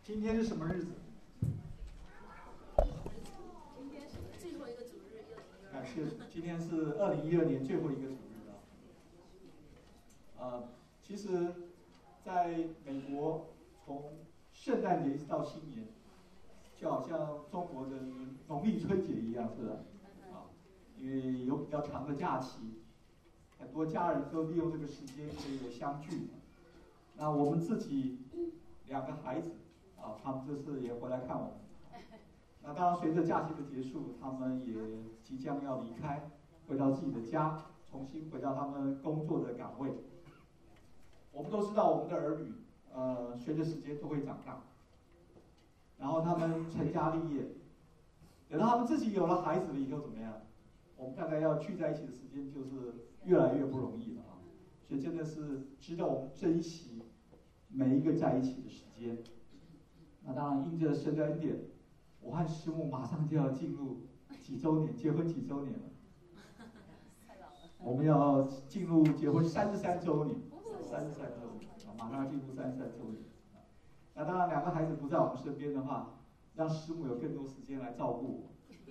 今天是什么日子？ 今天是最后一个主日， 今天是2012年最后一个主日了。其实，在美国，从圣诞节一直到新年，就好像中国的农历春节一样，是吧？因为有比较长的假期，很多家人都利用这个时间可以相聚。那我们自己2个孩子他们这次也回来看我们。那当然，随着假期的结束，他们也即将要离开，回到自己的家，重新回到他们工作的岗位。我们都知道，我们的儿女，随着时间都会长大，然后他们成家立业，等到他们自己有了孩子了以后，怎么样？我们大概要聚在一起的时间就是越来越不容易了啊！所以真的是值得我们珍惜每一个在一起的时间。那当然，因着神的恩典，我和师母马上就要进入几周年，结婚几周年了。我们要进入结婚33周年，33周年，马上要进入33周年。那当然，2个孩子不在我们身边的话，让师母有更多时间来照顾我。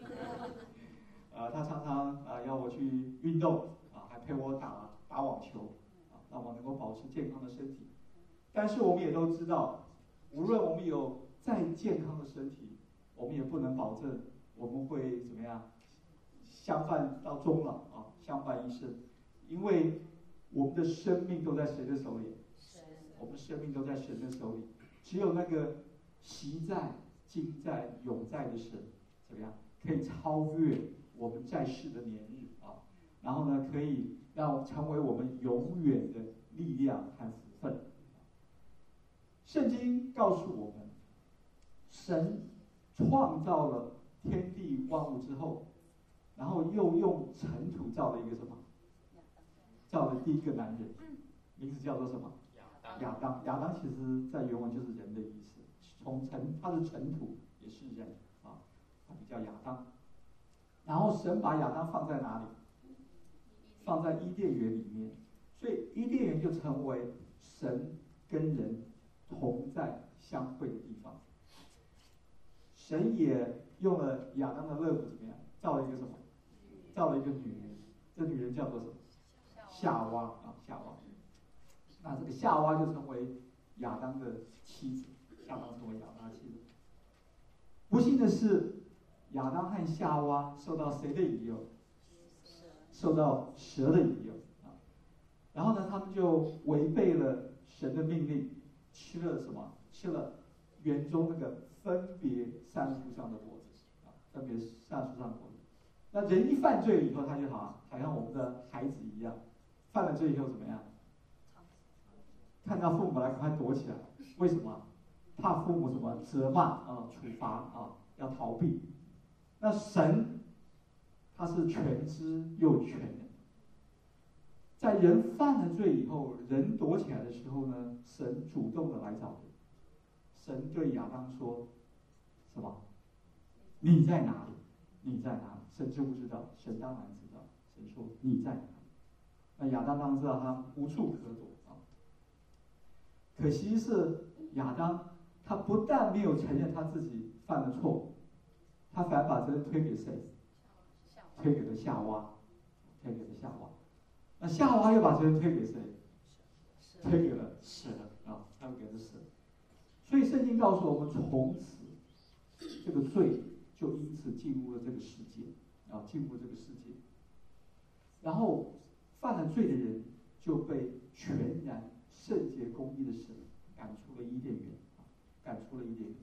他常常要我去运动还陪我打网球让我能够保持健康的身体。但是我们也都知道，无论我们有再健康的身体，我们也不能保证我们会怎么样相伴到终老相伴一生，因为我们的生命都在神的手里，我们的生命都在神的手里。只有那个习在、今在、永在的神，怎么样可以超越我们在世的年日然后呢，可以让成为我们永远的力量和福分。圣经告诉我们，神创造了天地万物之后，然后又用尘土造了一个什么？造了第一个男人，名字叫做什么？亚当。亚当其实在原文就是人的意思，他是尘土，也是人他比较亚当。然后神把亚当放在哪里？放在伊甸园里面，所以伊甸园就成为神跟人同在相会的地方。神也用了亚当的肋骨怎么样？造了一个什么？造了一个女人，这女人叫做什么？夏娃夏娃。那这个夏娃就成为亚当的妻子，亚当成为亚当的妻子。不幸的是，亚当和夏娃受到谁的引诱？受到蛇的引诱然后呢，他们就违背了神的命令，吃了什么？吃了园中那个分别善树上的果子分别善树上的果子。那人一犯罪以后，他就好像我们的孩子一样，犯了罪以后怎么样？看到父母来，赶快躲起来。为什么？怕父母什么责骂处罚要逃避。那神他是全知又全能，在人犯了罪以后，人躲起来的时候呢，神主动的来找人。神对亚当说：“什么？你在哪里？你在哪里？”神知不知道？神当然知道。神说：“你在哪里？”那亚当当然知道他无处可躲可惜是亚当，他不但没有承认他自己犯了错误，他反而把责任推给谁？推给了夏娃，推给了夏娃。那夏娃又把责任推给谁？推给了蛇推给了蛇。所以圣经告诉我们，从此这个罪就因此进入了这个世界进入这个世界。然后犯了罪的人就被全然圣洁公义的神赶出了伊甸园赶出了伊甸园。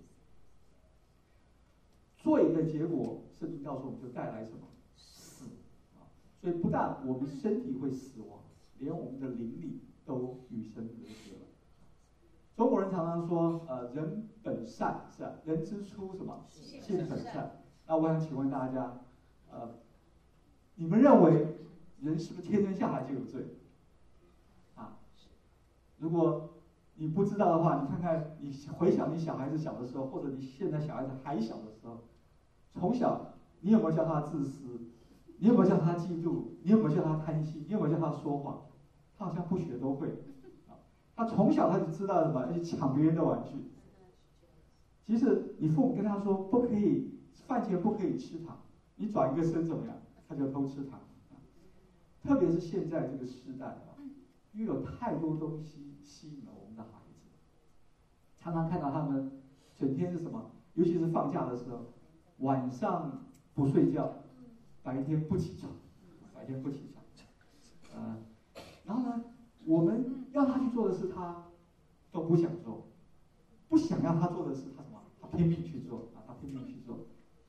罪的结果，圣经告诉我们就带来什么？死所以不但我们身体会死亡，连我们的灵力都与神隔绝了。中国人常常说人本善是吧？人之初什么？性本善。那我想请问大家你们认为人是不是天生下来就有罪如果你不知道的话，你看看，你回想你小孩子小的时候，或者你现在小孩子还小的时候，从小你有没有叫他自私？你有没有叫他嫉妒？你有没有叫他贪心？你有没有叫他说谎？他好像不学都会他从小他就知道什么？去抢别人的玩具即使你父母跟他说不可以饭前不可以吃糖，你转一个身怎么样，他就偷吃糖。特别是现在这个时代啊，因为有太多东西吸引了我们的孩子，常常看到他们整天是什么，尤其是放假的时候，晚上不睡觉，白天不起床，然后呢，我们要他去做的事，他都不想做，不想让他做的事，他什么？他拼命去做啊，他拼命去做。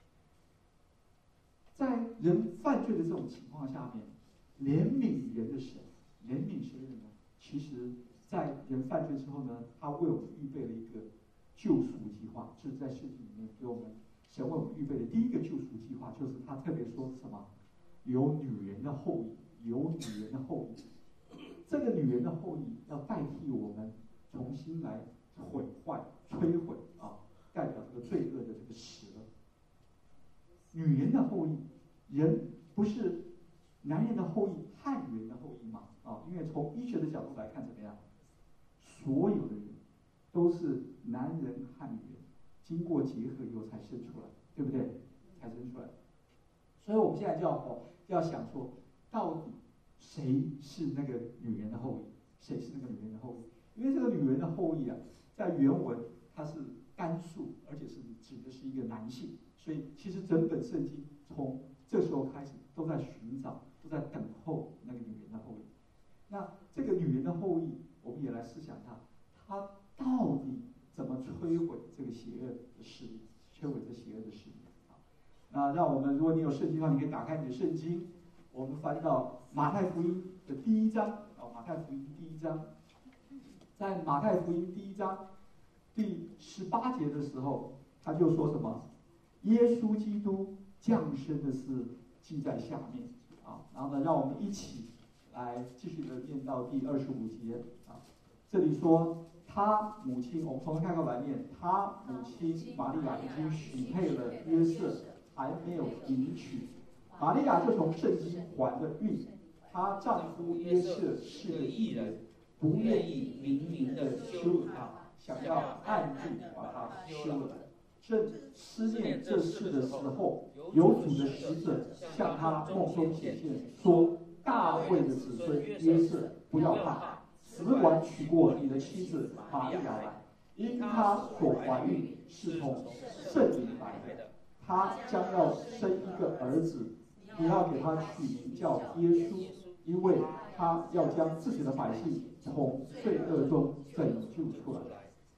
在人犯罪的这种情况下面，怜悯人的神，怜悯谁人呢？其实，在人犯罪之后呢，他为我们预备了一个救赎计划，这是在圣经里面给我们神为我们预备的第一个救赎计划，就是他特别说什么？有女人的后裔，有女人的后裔。这个女人的后裔要代替我们重新来毁坏、摧毁啊，代表这个罪恶的这个石头。女人的后裔，人不是男人的后裔，汉人的后裔嘛？啊，因为从医学的角度来看，怎么样？所有的人都是男人汉人，经过结合以后才生出来，对不对？才生出来。所以我们现在就要想说，到底谁是那个女人的后裔？谁是那个女人的后裔？因为这个女人的后裔啊，在原文它是单数，而且是指的是一个男性，所以其实整本圣经从这时候开始都在寻找，都在等候那个女人的后裔。那这个女人的后裔，我们也来思想她到底怎么摧毁这个邪恶的势力，摧毁这邪恶的势力。那让我们，如果你有圣经的话，你可以打开你的圣经，我们翻到马太福音的第1章啊，马太福音第1章，在马太福音第1章第18节的时候，他就说什么？耶稣基督降生的事记在下面啊。然后呢，让我们一起来继续的念到第25节啊。这里说他母亲，我们从开口来念，他母亲玛利亚已经许配了约瑟，还没有迎娶，玛利亚就从圣经怀了孕。她丈夫约瑟是个义人，不愿意明明的羞辱她，想要暗地把她休了。正思念这事的时候，有主的使者向他梦中显现，说：大卫的子孙约瑟，不要怕，只管娶过你的妻子玛利亚来，因她所怀孕是从圣灵来的。他将要生一个儿子，你要给他取名叫耶稣，因为他要将自己的百姓从罪恶中拯救出来。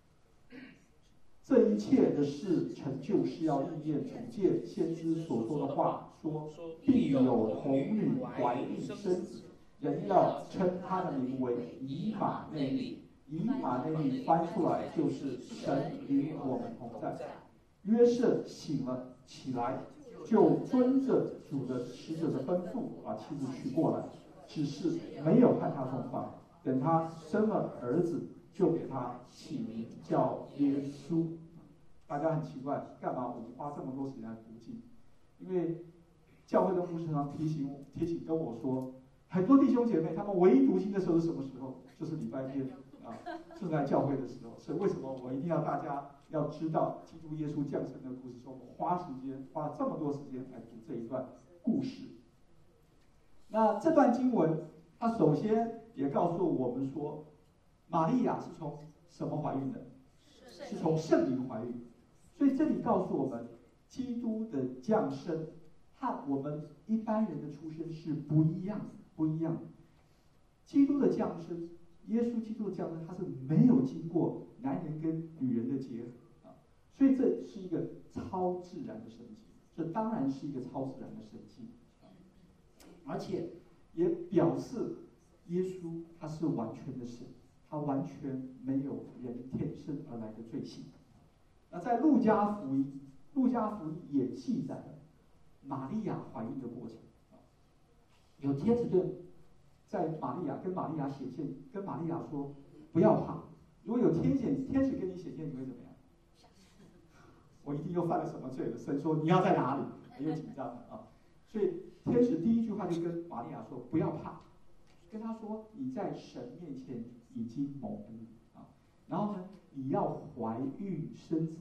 这一切的事成就，是要应验主借先知所说的话，说必有童女怀孕生子，人要称他的名为以马内利。以马内利翻出来就是神与我们同在。约瑟醒了起来，就遵着主的使者的吩咐把妻子娶过来，只是没有和他同房。等他生了儿子，就给他起名叫耶稣。大家很奇怪，干嘛我们花这么多时间来读经？因为教会的牧师常提醒跟我说，很多弟兄姐妹他们唯一读经的时候是什么时候？就是礼拜天啊，正在教会的时候。所以为什么我一定要大家要知道基督耶稣降生的故事？说我们花了这么多时间来读这一段故事。那这段经文，它首先也告诉我们说，玛利亚是从什么怀孕的？是从圣灵怀孕。所以这里告诉我们，基督的降生和我们一般人的出生是不一样的。基督的降生，耶稣基督的降生，他是没有经过男人跟女人的结合啊，所以这是一个超自然的神迹，这当然是一个超自然的神迹，而且也表示耶稣他是完全的神，他完全没有人天生而来的罪性。那在路加福音也记载了玛利亚怀孕的过程啊，有天使就在跟玛利亚显现，跟玛利亚说不要怕，如果有天使跟你显现，你会怎么样？我一定又犯了什么罪了？神说你要在哪里？很有紧张啊，所以天使第一句话就跟玛利亚说不要怕，跟他说你在神面前已经蒙恩啊，然后呢，你要怀孕生子，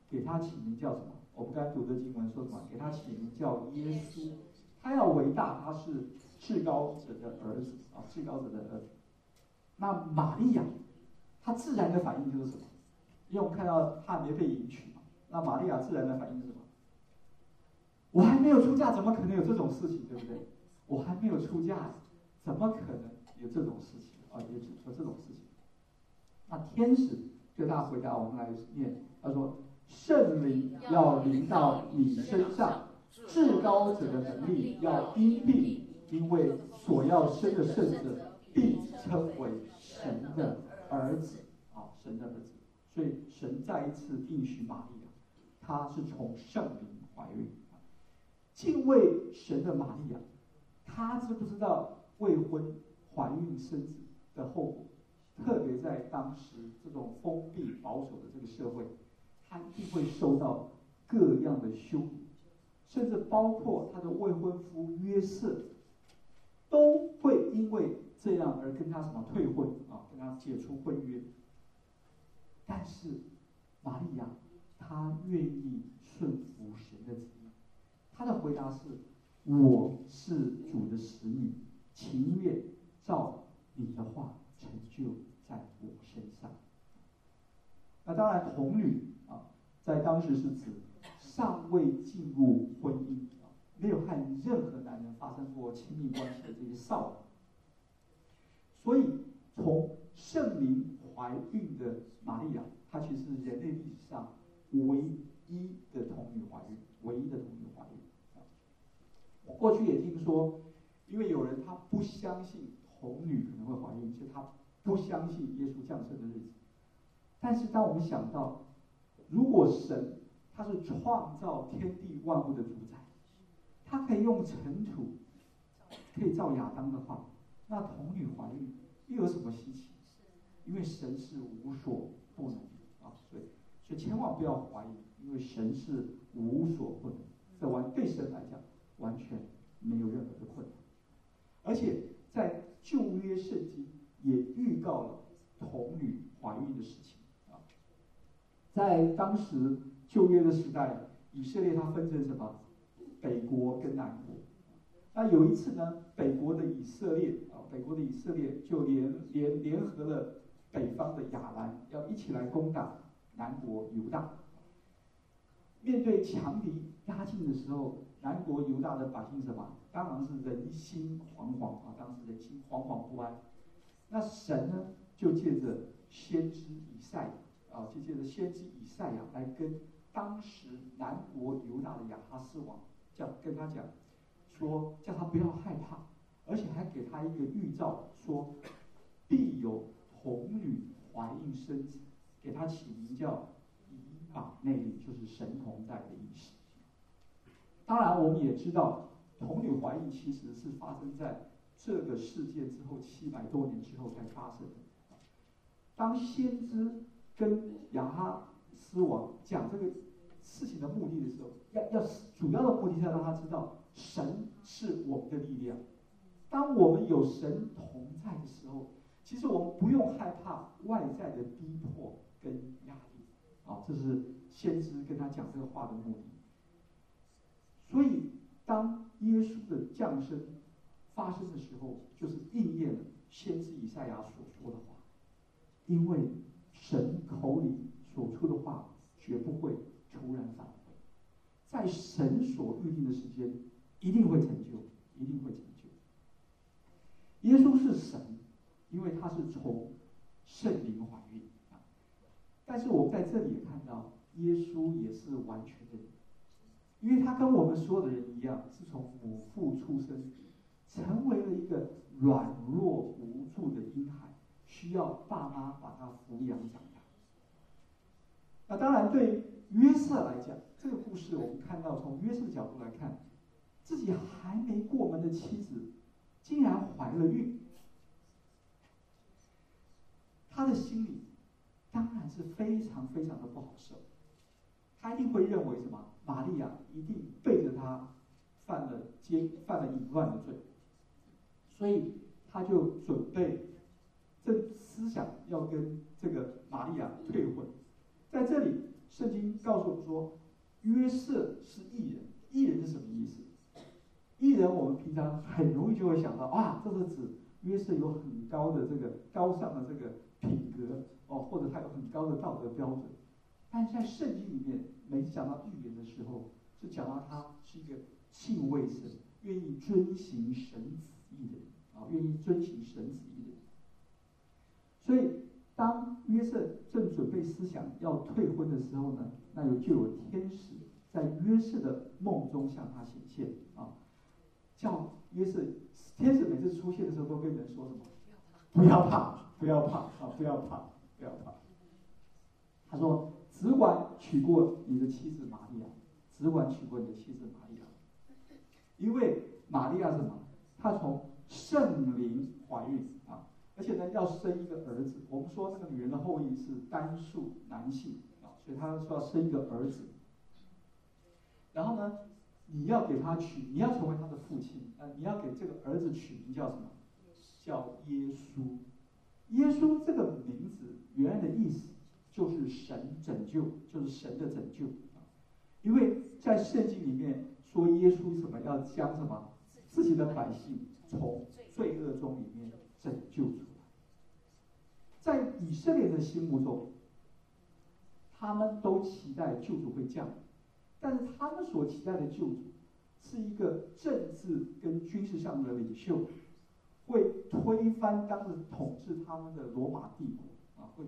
给他起名叫什么？我们刚才读的经文说什么？给他起名叫耶稣。他要伟大，他是至高者的儿子啊，至高者的儿子。那玛利亚，她自然的反应就是什么？因为我们看到她还没被迎娶嘛，那玛利亚自然的反应是什么？我还没有出嫁，怎么可能有这种事情，对不对？我还没有出嫁，怎么可能有这种事情啊？有这种事情。那天使对他回答，我们来念，他说：“圣灵要临到你身上，至高者的能力要荫庇，因为所要生的圣者必称为神的儿子。”啊，神的儿子。所以神再一次应许玛利亚，她是从圣灵怀孕。敬畏神的玛利亚，她知不知道未婚怀孕生子的后果？特别在当时这种封闭保守的这个社会，她一定会受到各样的羞辱，甚至包括她的未婚夫约瑟，都会因为这样而跟她什么退婚啊，跟她解除婚约。但是玛利亚，她愿意顺服神的旨意。她的回答是：“我是主的使女，情愿照你的话成就在我身上。”那当然，童女啊，在当时是指尚未进入婚姻啊，没有和任何男人发生过亲密关系的这些少女。所以，从圣灵怀孕的玛利亚，她其实是人类历史上唯一的童女怀孕，唯一的童女怀孕。我过去也听说，因为有人他不相信童女可能会怀孕，所以他不相信耶稣降生的日子。但是当我们想到，如果神他是创造天地万物的主宰，他可以用尘土可以造亚当的话，那童女怀孕又有什么稀奇？因为神是无所不能啊，所以千万不要怀疑，因为神是无所不能，这对神来讲完全没有任何的困难。而且在旧约圣经也预告了童女怀孕的事情啊。在当时旧约的时代，以色列它分成什么？北国跟南国。那有一次呢，北国的以色列就联合了北方的亚兰，要一起来攻打南国犹大。面对强敌压境的时候，南国犹大的百姓什么？当然是人心惶惶啊！当时人心惶惶不安。那神呢，就借着先知以赛亚来跟当时南国犹大的亚哈斯王跟他讲，说叫他不要害怕，而且还给他一个预兆，说必有童女怀孕生子，给他起名叫以马内利，就是神同在的意思。当然，我们也知道，童女怀孕其实是发生在这个事件之后700多年之后才发生的。当先知跟亚哈斯王讲这个事情的目的的时候，主要的目的是要让他知道，神是我们的力量。当我们有神同在的时候，其实我们不用害怕外在的逼迫跟压力啊，这是先知跟他讲这个话的目的。所以，当耶稣的降生发生的时候，就是应验了先知以赛亚所说的话，因为神口里所出的话绝不会突然返回，在神所预定的时间一定会成就，一定会成就。耶稣是神，因为他是从圣灵怀孕啊。但是我们在这里也看到，耶稣也是完全的人，因为他跟我们所有的人一样，是从母腹出生，成为了一个软弱无助的婴孩，需要爸妈把他抚养长大。那当然，对约瑟来讲，这个故事我们看到，从约瑟的角度来看，自己还没过门的妻子竟然怀了孕，他的心里当然是非常非常的不好受。他一定会认为什么？玛利亚一定背着他犯了淫乱的罪，所以他就准备思想要跟这个玛利亚退婚。在这里， 圣经告诉我们说，约瑟是义人。义人是什么意思？义人我们平常很容易就会想到啊，这是指约瑟有很高的这个高尚的这个品格哦，或者他有很高的道德标准。但是在圣经里面，每次讲到义人的时候，是讲到他是一个敬畏神、愿意遵行神旨意的人啊，愿意遵行神旨意的人。所以，当约瑟正准备思想要退婚的时候呢，就有天使在约瑟的梦中向他显现啊，叫约瑟。天使每次出现的时候，都跟人说什么？不要怕，不要怕啊，不要怕，不要怕。他说：“只管娶过你的妻子玛利亚，只管娶过你的妻子玛利亚，因为玛利亚是什么？她从圣灵怀孕啊，而且呢要生一个儿子。我们说那个女人的后裔是单数男性啊，所以她说要生一个儿子。然后呢，你要给他取，你要成为他的父亲，你要给这个儿子取名叫什么？叫耶稣。耶稣这个名字原来的意思就是神拯救，就是神的拯救啊。因为在圣经里面说耶稣什么要将什么自己的百姓从罪恶中里面拯救出来。在以色列的心目中，他们都期待救主会降临，但是他们所期待的救主是一个政治跟军事上的领袖，会推翻当时统治他们的罗马帝国啊，会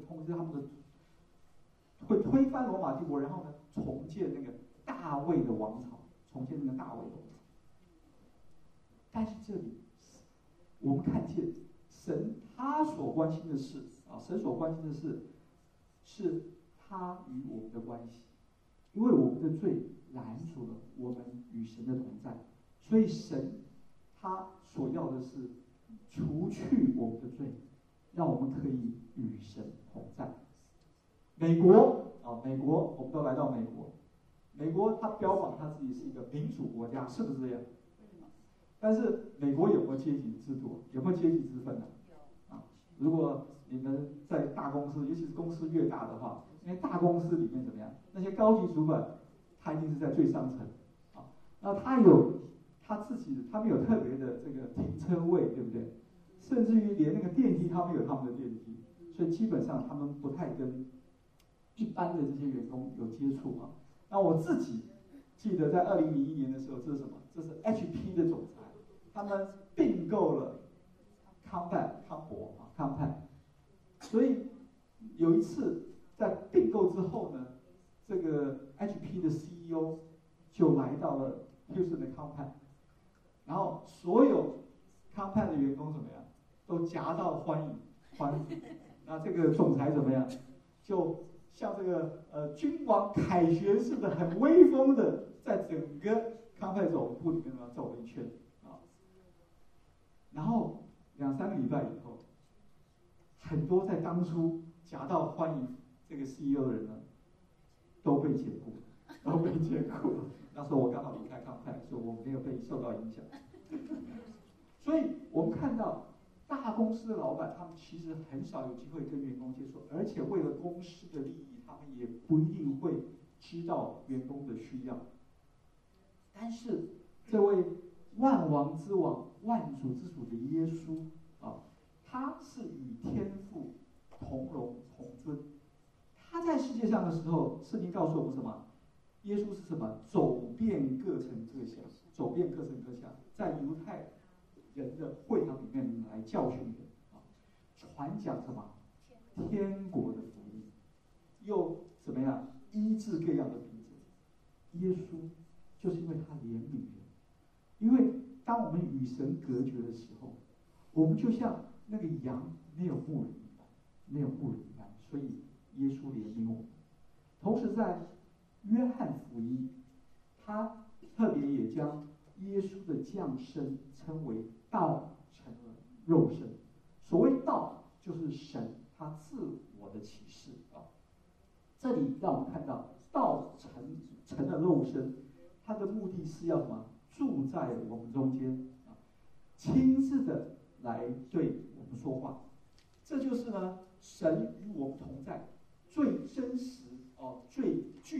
推翻罗马帝国，然后呢重建那个大卫的王朝，重建那个大卫的王朝。但是这里我们看见神他所关心的事啊，神所关心的事是他与我们的关系，因为我们的罪拦阻了我们与神的同在，所以神他所要的是除去我们的罪，让我们可以与神同在。美国我们都来到美国，美国他标榜他自己是一个民主国家，是不是这样？但是美国有没有阶级制度？有没有阶级之分呢？啊，如果你们在大公司，尤其是公司越大的话，因为大公司里面怎么样？那些高级主管，他一定是在最上层，啊，那他有他自己的，他们有特别的这个停车位，对不对？甚至于连那个电梯，他们有他们的电梯，所以基本上他们不太跟一般的这些员工有接触啊。那我自己记得在2001年的时候，这是什么？这是 HP 的总裁，他们并购了康派，所以有一次在并购之后呢，这个 HP 的 CEO 就来到了 Houston 的康派，然后所有康派的员工怎么样，都夹道欢迎。那这个总裁怎么样，就像这个君王凯旋似的，很威风的，在整个康派总部里面走了一圈啊。然后2-3个礼拜以后，很多在当初夹道欢迎这个 CEO 的人呢，都被解雇。那时候我刚好离开康派，所以我没有被受到影响。所以我们看到大公司的老板，他们其实很少有机会跟员工接触，而且为了公司的利益，他们也不一定会知道员工的需要。但是这位万王之王、万主之主的耶稣啊，他是与天父同荣同尊。他在世界上的时候，圣经告诉我们什么？耶稣是什么？走遍各城各乡，在犹太人的会堂里面来教训人啊，传讲什么？天国的福音，又怎么样？医治各样的病症。耶稣就是因为他怜悯人，因为当我们与神隔绝的时候，我们就像那个羊没有牧人一般，所以耶稣怜悯我们。同时在约翰福音，他特别也将耶稣的降生称为道成了肉身。所谓道，就是神他自我的启示啊。这里让我们看到道成了肉身，他的目的是要什么？住在我们中间啊，亲自的来对我们说话。这就是呢，神与我们同在最真实最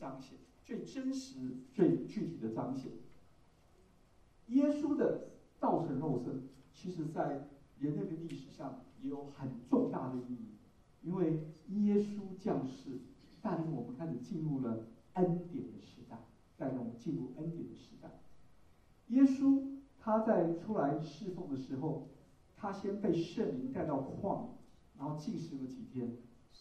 彰显，最真实、最具体的彰显。耶稣的道成肉身，其实在人类的历史上也有很重大的意义，因为耶稣降世，带领我们开始进入了恩典的时代，带领我们进入恩典的时代。耶稣他在出来侍奉的时候，他先被圣灵带到旷野，然后禁食了几天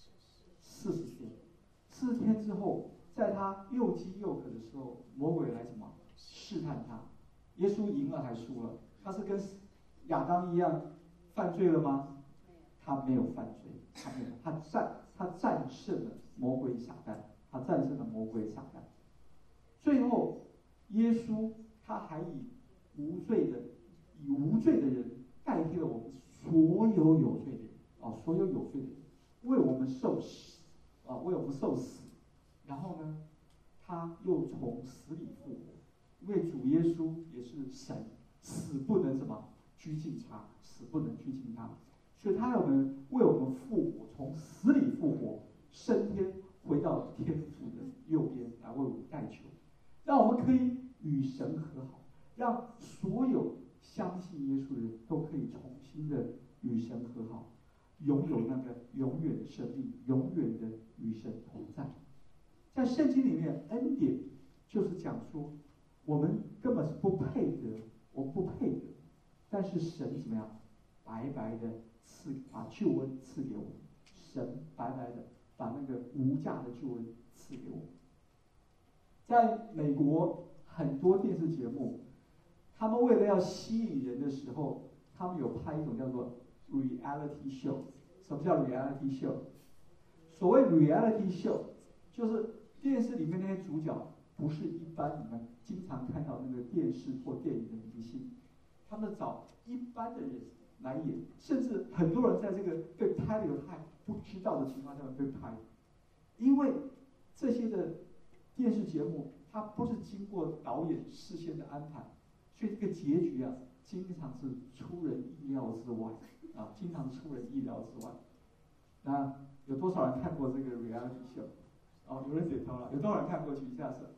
，40天。40天之后，在他又饥又渴的时候，魔鬼来什么试探他？耶稣赢了还输了？他是跟亚当一样犯罪了吗？他没有犯罪，他没有，他战胜了魔鬼撒旦，他战胜了魔鬼撒旦。最后，耶稣他还以无罪的人代替了我们所有有罪的人所有有罪的人，为我们受死为我们受死。然后呢，他又从死里复活，因为主耶稣也是神，死不能什么拘禁他，死不能拘禁他，所以他要为我们复活，从死里复活，升天回到天父的右边来为我们代求，让我们可以与神和好，让所有相信耶稣的人都可以重新的与神和好，拥有那个永远的生命，永远的与神同在。在圣经里面，恩典就是讲说，我们根本是不配得，我们不配得，但是神怎么样，白白的把救恩赐给我们，神白白的把那个无价的救恩赐给我们。在美国很多电视节目，他们为了要吸引人的时候，他们有拍一种叫做 reality show。什么叫 reality show？ 所谓 reality show， 就是电视里面那些主角不是一般你们经常看到那个电视或电影的明星，他们找一般的人来演，甚至很多人在这个被拍的有他还不知道的情况下被拍，因为这些的电视节目它不是经过导演事先的安排，所以这个结局经常是出人意料之外经常出人意料之外。那有多少人看过这个 reality show？ 有人点头了，有多少人看过？举一下手。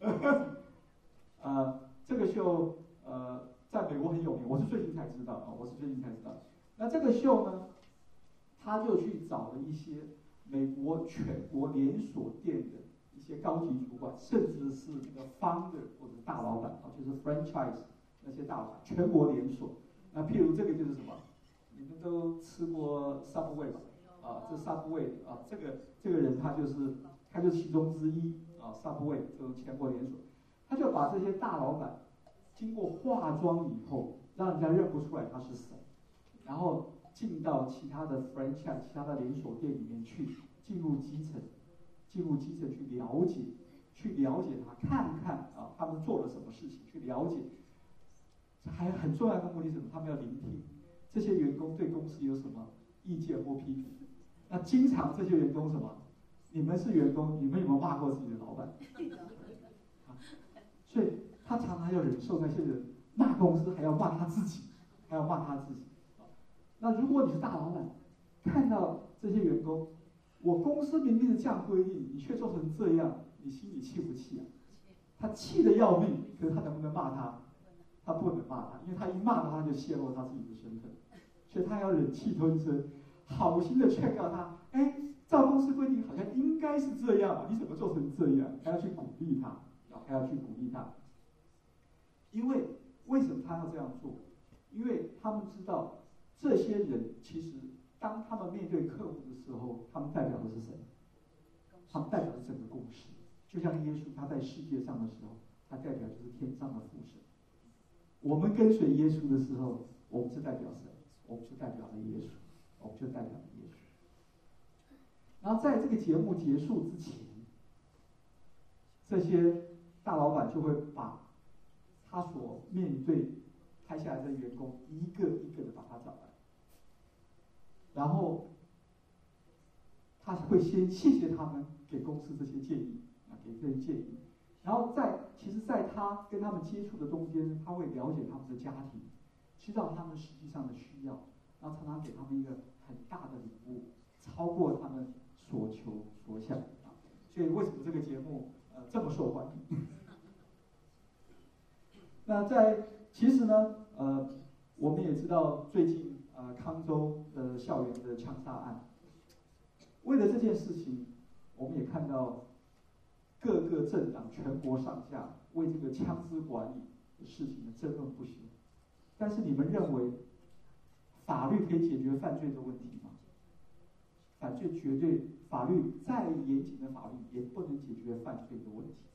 这个秀在美国很有名，我是最近才知道那这个秀呢，他就去找了一些美国全国连锁店的一些高级主管，甚至是那个 founder 或者大老板就是 franchise 那些大老板，全国连锁。那譬如这个就是什么？你们都吃过 Subway 吧？这 Subway 这个人他就是其中之一Subway 就是全国连锁，他就把这些大老板经过化妆以后，让人家认不出来他是谁，然后进到其他的 franchise 其他的连锁店里面去，进入基层去了解他，看看他们做了什么事情，去了解。还很重要的目的是什么？他们要聆听这些员工对公司有什么意见或批评。那经常这些员工什么？你们是员工，你们有没有骂过自己的老板？所以他常常要忍受那些人骂公司，还要骂他自己。那如果你是大老板，看到这些员工，我公司明明是这样规定，你却做成这样，你心里气不气他气得要命，可是他能不能骂他？他不能骂他，因为他一骂他就泄露他自己的身份，所以他要忍气吞声，好心的劝告他，照公司规定好像应该是这样，你怎么做成这样？还要去鼓励他，因为为什么他要这样做？因为他们知道这些人其实当他们面对客户的时候，他们代表的是谁？他们代表的是整个公司。就像耶稣他在世界上的时候，他代表就是天上的父神。我们跟随耶稣的时候，我们是代表谁？我们是代表了耶稣，然后在这个节目结束之前，这些大老板就会把他所面对拍下来的员工一个一个的把他找来，然后他会先谢谢他们给公司这些建议然后在他跟他们接触的中间，他会了解他们的家庭，知道他们实际上的需要，然后常常给他们一个很大的礼物，超过他们所求所想所以为什么这个节目这么受欢迎？那其实呢，我们也知道最近康州的校园的枪杀案，为了这件事情，我们也看到各个政党全国上下为这个枪支管理的事情呢争论不休。但是你们认为法律可以解决犯罪的问题吗？法律再严谨的法律也不能解决犯罪的问题。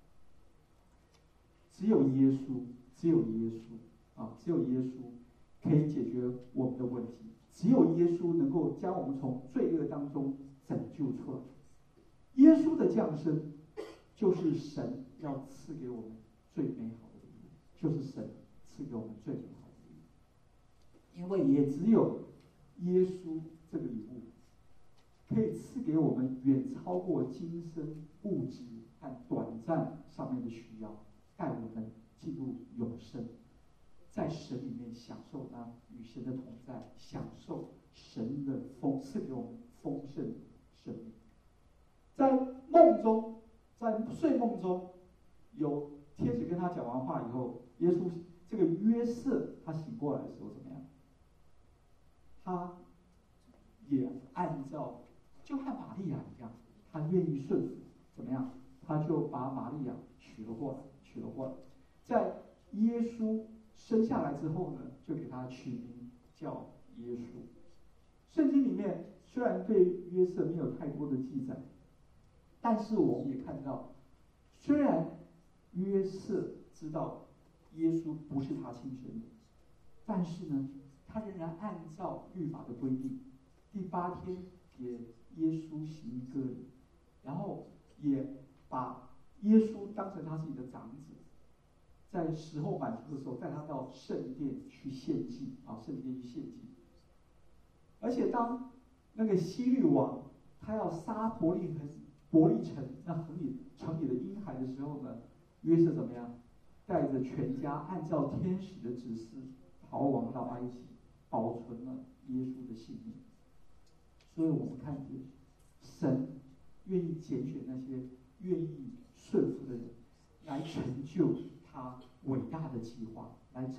只有耶稣只有耶稣可以解决我们的问题，只有耶稣能够将我们从罪恶当中拯救出来。耶稣的降生就是神要赐给我们最美好的礼物，就是神赐给我们最美好的礼物。因为也只有耶稣这个礼物可以赐给我们远超过今生物质和短暂上面的需要，带我们进入永生，在神里面享受那与神的同在，享受神的赐给我们丰盛的生命。在梦中，在睡梦中，有天使跟他讲完话以后，耶稣这个约瑟他醒过来的时候怎么样？他也按照就和玛利亚一样，他愿意顺服，怎么样？他就把玛利亚娶了过来。在耶稣生下来之后呢，就给他取名叫耶稣。圣经里面虽然对约瑟没有太多的记载，但是我们也看到，虽然约瑟知道耶稣不是他亲生的，但是呢，他仍然按照律法的规定，第8天给耶稣行割礼，然后也把耶稣当成他自己的长子，在时候满足的时候，带他到圣殿去献祭而且当那个希律王他要杀伯利城那城里的婴孩的时候呢，约瑟怎么样？带着全家按照天使的指示逃亡到埃及，保存了耶稣的性命。所以我们看见神愿意拣选那些愿意顺服的人，来成就他伟大的计划，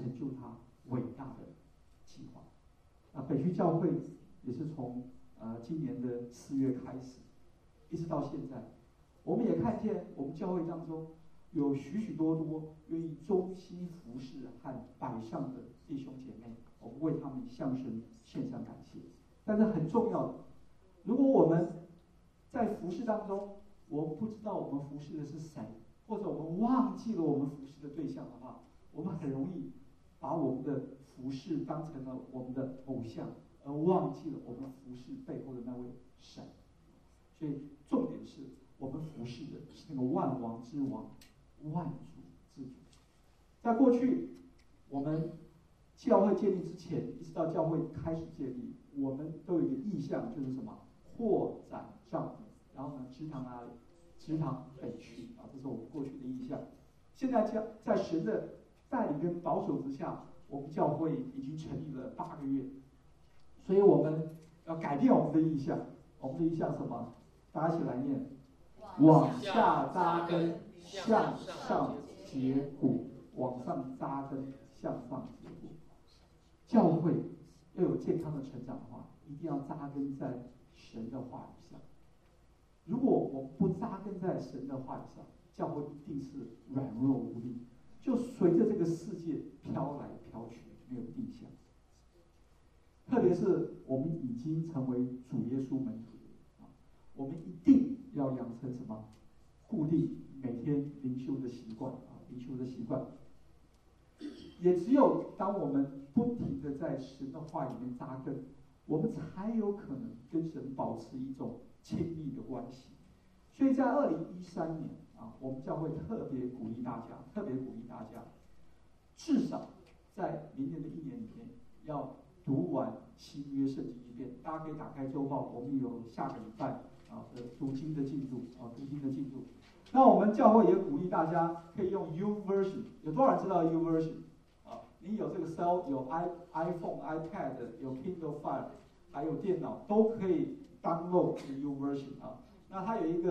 北区教会也是从今年的4月开始，一直到现在，我们也看见我们教会当中有许许多多愿意忠心服侍和摆上的弟兄姐妹，我们为他们向神献上感谢。但是很重要的，如果我们在服侍当中，我们不知道我们服侍的是谁，或者我们忘记了我们服侍的对象的话，我们很容易把我们的服侍当成了我们的偶像，而忘记了我们服侍背后的那位神。所以重点是我们服侍的是那个万王之王，万主之主。在过去我们教会建立之前，一直到教会开始建立，我们都有一个意向，就是什么？扩展帐幕，然后呢，支堂哪里？支堂北区啊，这是我们过去的意向。现在在神的带领跟保守之下，我们教会已经成立了8个月，所以我们要改变我们的意向。我们的意向是什么？大家一起来念：往下扎根，向上结果。往上扎根，向上结果。教会要有健康的成长的话，一定要扎根在神的话语上。如果我不扎根在神的话语上，教会一定是软弱无力，就随着这个世界飘来飘去，没有定向。特别是我们已经成为主耶稣门徒的我们一定要养成什么？固定每天灵修的习惯也只有当我们不停的在神的话里面扎根，我们才有可能跟神保持一种亲密的关系。所以在2013年我们教会特别鼓励大家，至少在明年的1年里面要读完新约圣经一遍。大家可以打开周报，我们有下个礼拜的读经的进度。那我们教会也鼓励大家可以用 YouVersion， 有多少人知道 YouVersion？你有这个 cell， 有 iPhone、iPad， 有 Kindle Fire， 还有电脑都可以 download 这个 YouVersion 那它有一个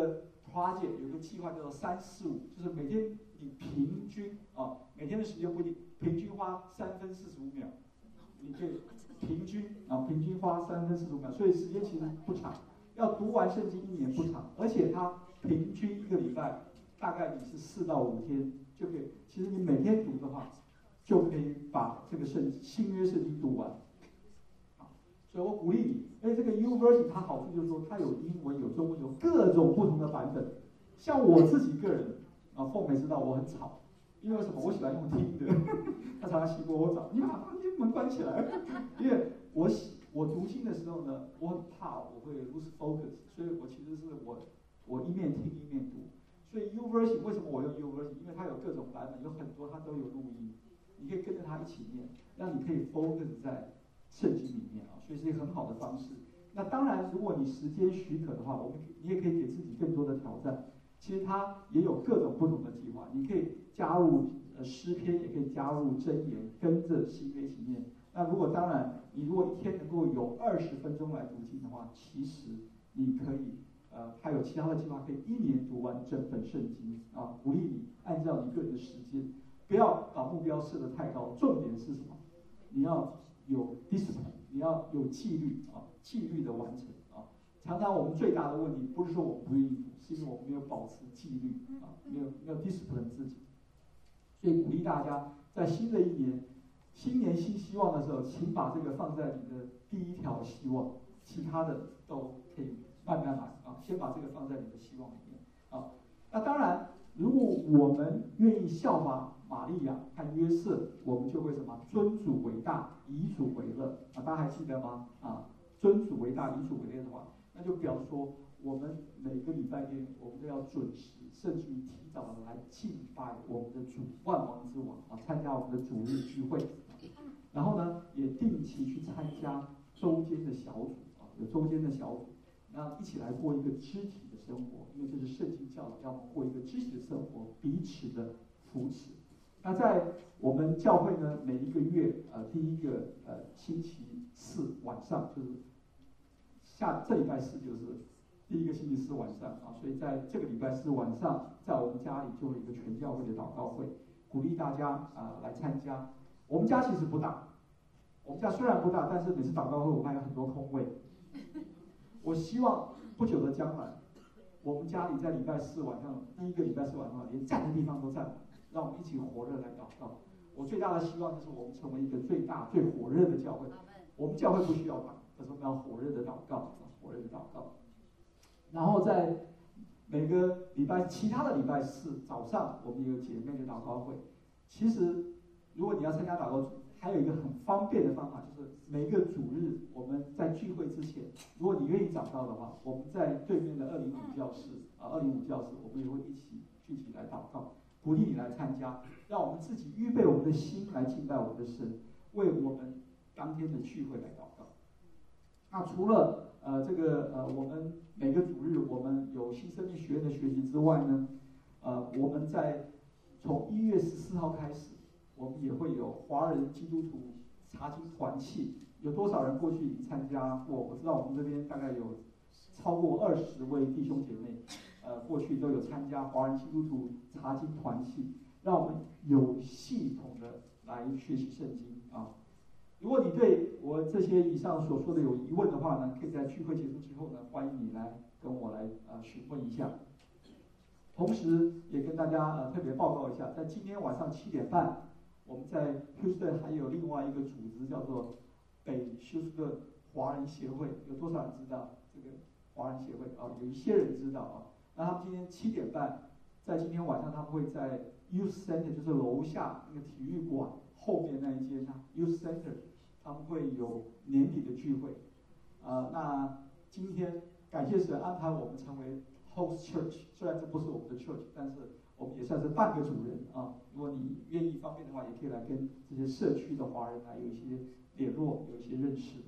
project 有一个计划叫做345，就是每天你平均每天的时间不一定，平均花3分45秒，你可以平均花3分45秒，所以时间其实不长。要读完圣经1年不长，而且它平均1个礼拜大概你是4到5天就可以。其实你每天读的话，就可以把这个新约圣经读完。所以我鼓励你，而且这个 YouVersion 它好处就是说，它有英文、有中文、有各种不同的版本。像我自己个人凤美知道我很吵，因为什么？我喜欢用听的，他常常洗过我澡，你把门关起来，因为我读经的时候呢，我很怕我会 lose focus， 所以我其实是我一面听一面读。所以 YouVersion 为什么我用 YouVersion？ 因为它有各种版本，有很多它都有录音，你可以跟着它一起念，让你可以 focus 在圣经里面所以是一个很好的方式。那当然，如果你时间许可的话，你也可以给自己更多的挑战。其实它也有各种不同的计划，你可以加入诗篇，也可以加入箴言，跟着新约一起念。那当然，你如果一天能够有20分钟来读经的话，其实你可以还有其他的计划，可以1年读完整本圣经鼓励你按照你个人的时间，不要把目标设得太高。重点是什么？你要有 discipline， 你要有纪律纪律的完成常常我们最大的问题不是说我们不愿意读，是因为我们没有保持纪律没有 discipline 自己。所以鼓励大家在新的一年，新年新希望的时候，请把这个放在你的第一条希望，其他的都可以慢慢来先把这个放在你的希望里面那当然，如果我们愿意效法玛利亚和约瑟，我们就会什么？尊主为大，以主为乐大家还记得吗？尊主为大，以主为乐的话，那就表示说，我们每个礼拜天，我们都要准时，甚至于提早的来敬拜我们的主，万王之王参加我们的主日聚会。然后呢，也定期去参加周间的小组有周间的小组，那一起来过一个肢体的生活，因为这是圣经教导，要过一个肢体的生活，彼此的扶持。那在我们教会呢，每一个月第一个星期四晚上，就是这礼拜四就是第一个星期四晚上所以在这个礼拜四晚上，在我们家里就有一个全教会的祷告会，鼓励大家来参加。我们家其实不大，我们家虽然不大，但是每次祷告会我们还有很多空位。我希望不久的将来，我们家里在礼拜四晚上，第一个礼拜四晚上，连站的地方都站满，让我们一起火热来祷告。我最大的希望就是我们成为一个最大最火热的教会。我们教会不需要忙，可是我们要火热的祷告，火热的祷告。然后在每个其他的礼拜四早上，我们也有姐妹的祷告会。其实，如果你要参加祷告，还有一个很方便的方法，就是每一个主日我们在聚会之前，如果你愿意找到的话，我们在对面的205教室205教室，我们也会一起聚集来祷告，鼓励你来参加，让我们自己预备我们的心来敬拜我们的神，为我们当天的聚会来祷告。那除了我们每个主日我们有新生命学院的学习之外呢，我们从1月14号开始，我们也会有华人基督徒查经团契。有多少人过去已经参加过？我知道我们这边大概有超过20位弟兄姐妹，过去都有参加华人基督徒查经团契，让我们有系统的来学习圣经如果你对我这些以上所说的有疑问的话呢，可以在聚会结束之后呢，欢迎你来跟我来询问一下。同时也跟大家特别报告一下，在今天晚上7点半，我们在休斯顿还有另外一个组织叫做北休斯顿华人协会，有多少人知道这个华人协会有一些人知道那他们今天7点半，在今天晚上他们会在 Youth Center， 就是楼下那个体育馆后面那一间Youth Center， 他们会有年底的聚会那今天感谢神安排我们成为 Host Church， 虽然这不是我们的 Church， 但是我们也算是半个主人如果你愿意方便的话，也可以来跟这些社区的华人来有一些联络，有一些认识。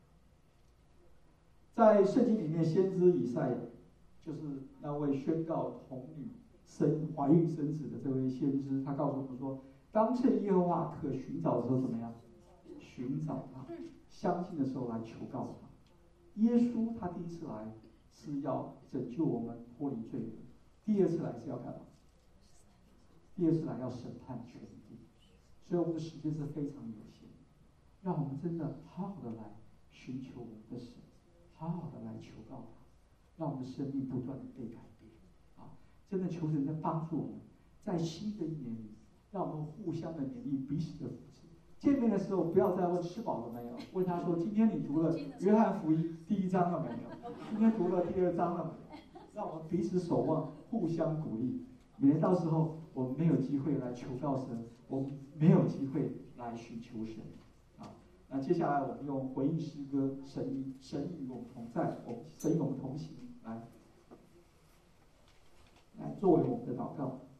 在圣经里面，先知以赛亚就是那位宣告童女怀孕生子的这位先知，他告诉我们说，当趁耶和华可寻找的时候怎么样？寻找他，相信的时候来求告他。耶稣他第一次来是要拯救我们脱离罪恶， 第二次来是要干嘛？第二次来要审判全地，所以我们的时间是非常有限，让我们真的好好的来寻求我们的神，好好的来求告他，让我们的生命不断的被改变啊！真的求神在帮助我们，在新的一年里，让我们互相的勉励，彼此的扶持。见面的时候不要再问吃饱了没有，问他说今天你读了约翰福音第1章了没有？今天读了第2章了没有？让我们彼此守望，互相鼓励。免得到时候我们没有机会来求告神，我们没有机会来寻求神啊。那接下来我们用回应诗歌《神与我们同在》，神与我们同行，来作为我们的祷告。